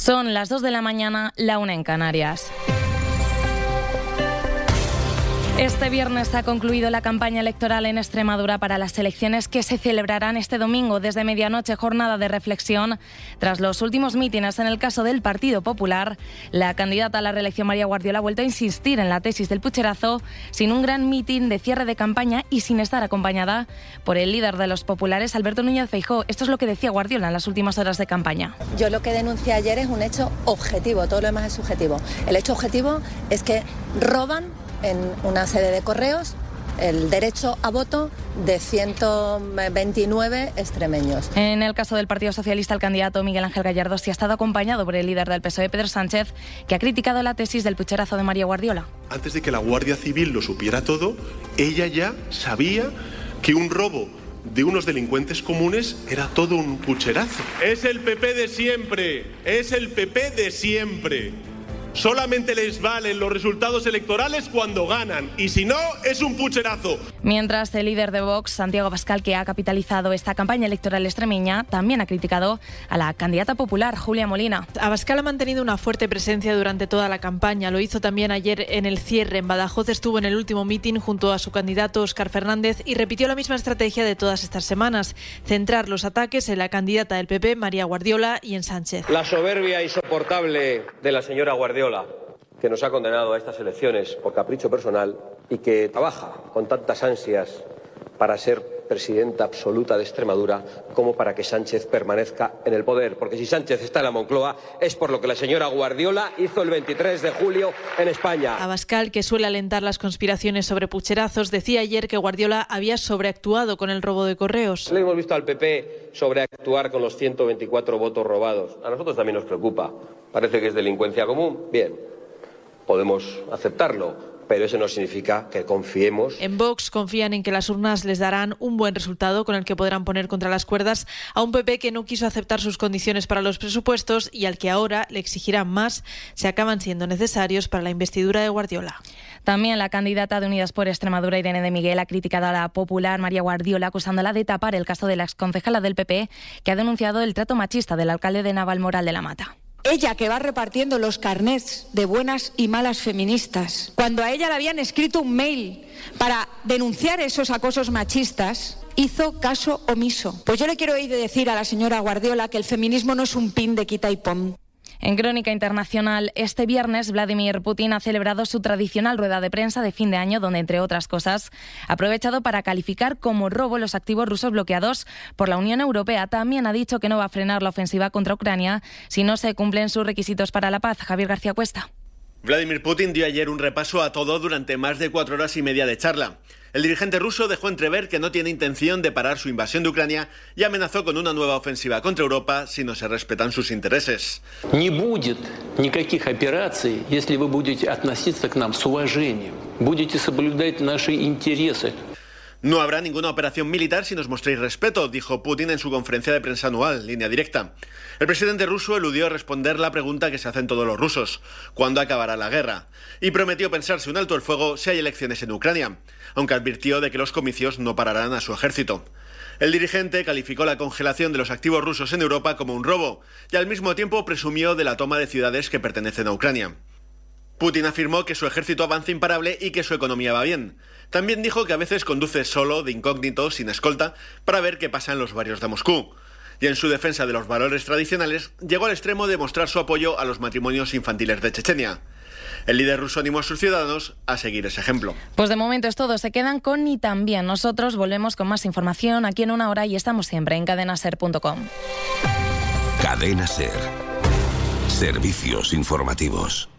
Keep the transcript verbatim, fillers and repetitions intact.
Son las dos de la mañana, la una en Canarias. Este viernes ha concluido la campaña electoral en Extremadura para las elecciones que se celebrarán este domingo desde medianoche, jornada de reflexión. Tras los últimos mítines en el caso del Partido Popular, la candidata a la reelección María Guardiola ha vuelto a insistir en la tesis del pucherazo sin un gran mitin de cierre de campaña y sin estar acompañada por el líder de los populares, Alberto Núñez Feijóo. Esto es lo que decía Guardiola en las últimas horas de campaña. Yo lo que denuncié ayer es un hecho objetivo, todo lo demás es subjetivo. El hecho objetivo es que roban en una sede de correos el derecho a voto de ciento veintinueve extremeños. En el caso del Partido Socialista, el candidato Miguel Ángel Gallardo sí ha estado acompañado por el líder del P S O E, Pedro Sánchez, que ha criticado la tesis del pucherazo de María Guardiola. Antes de que la Guardia Civil lo supiera todo, ella ya sabía que un robo de unos delincuentes comunes era todo un pucherazo. Es el P P de siempre, es el P P de siempre. Solamente les valen los resultados electorales cuando ganan, y si no, es un pucherazo. Mientras, el líder de Vox, Santiago Abascal, que ha capitalizado esta campaña electoral extremeña, también ha criticado a la candidata popular, Julia Molina. Abascal ha mantenido una fuerte presencia durante toda la campaña. Lo hizo también ayer en el cierre. En Badajoz estuvo en el último mitin junto a su candidato Óscar Fernández y repitió la misma estrategia de todas estas semanas: centrar los ataques en la candidata del P P, María Guardiola, y en Sánchez. La soberbia insoportable de la señora Guardiola, que nos ha condenado a estas elecciones por capricho personal y que trabaja con tantas ansias para ser presidenta absoluta de Extremadura como para que Sánchez permanezca en el poder. Porque si Sánchez está en la Moncloa es por lo que la señora Guardiola hizo el veintitrés de julio en España. Abascal, que suele alentar las conspiraciones sobre pucherazos, decía ayer que Guardiola había sobreactuado con el robo de correos. Le hemos visto al P P sobreactuar con los ciento veinticuatro votos robados. A nosotros también nos preocupa. Parece que es delincuencia común. Bien, podemos aceptarlo, pero eso no significa que confiemos. En Vox confían en que las urnas les darán un buen resultado con el que podrán poner contra las cuerdas a un P P que no quiso aceptar sus condiciones para los presupuestos y al que ahora le exigirán más si acaban siendo necesarios para la investidura de Guardiola. También la candidata de Unidas por Extremadura, Irene de Miguel, ha criticado a la popular María Guardiola, acusándola de tapar el caso de la exconcejala del P P, que ha denunciado el trato machista del alcalde de Navalmoral de la Mata. Ella, que va repartiendo los carnets de buenas y malas feministas, cuando a ella le habían escrito un mail para denunciar esos acosos machistas, hizo caso omiso. Pues yo le quiero oír decir a la señora Guardiola que el feminismo no es un pin de quita y pon. En Crónica Internacional, este viernes Vladimir Putin ha celebrado su tradicional rueda de prensa de fin de año, donde, entre otras cosas, ha aprovechado para calificar como robo los activos rusos bloqueados por la Unión Europea. También ha dicho que no va a frenar la ofensiva contra Ucrania si no se cumplen sus requisitos para la paz. Javier García Cuesta. Vladimir Putin dio ayer un repaso a todo durante más de cuatro horas y media de charla. El dirigente ruso dejó entrever que no tiene intención de parar su invasión de Ucrania y amenazó con una nueva ofensiva contra Europa si no se respetan sus intereses. Не будет никаких операций, если вы будете относиться к нам с уважением, будете соблюдать наши интересы. No habrá ninguna operación militar si nos mostréis respeto, dijo Putin en su conferencia de prensa anual, Línea Directa. El presidente ruso eludió responder la pregunta que se hacen todos los rusos: ¿cuándo acabará la guerra? Y prometió pensarse un alto el fuego si hay elecciones en Ucrania, aunque advirtió de que los comicios no pararán a su ejército. El dirigente calificó la congelación de los activos rusos en Europa como un robo y al mismo tiempo presumió de la toma de ciudades que pertenecen a Ucrania. Putin afirmó que su ejército avanza imparable y que su economía va bien. También dijo que a veces conduce solo, de incógnito, sin escolta, para ver qué pasa en los barrios de Moscú. Y en su defensa de los valores tradicionales, llegó al extremo de mostrar su apoyo a los matrimonios infantiles de Chechenia. El líder ruso animó a sus ciudadanos a seguir ese ejemplo. Pues de momento es todo. Se quedan con Ni Tan Bien. Nosotros volvemos con más información aquí en una hora y estamos siempre en cadena ser punto com. Cadena Ser. Servicios informativos.